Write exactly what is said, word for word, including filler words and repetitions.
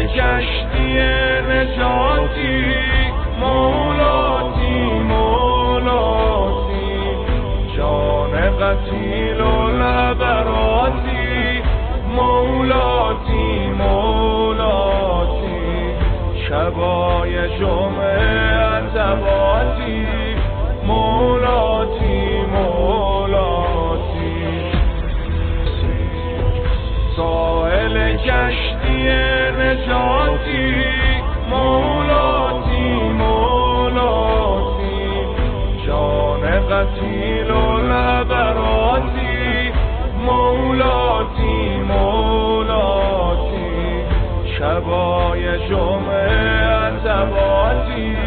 کشتی نجاتی مولاتی مولاتی جان قتیل و لبراتی مولاتی مولاتی شبای جمعه انزواتی مولاتی مولاتی ساحل کشتی نجاتی مولاتی مولاتی جان قتیل و لبراتی مولاتی مولاتی شبای جمعه انزواتی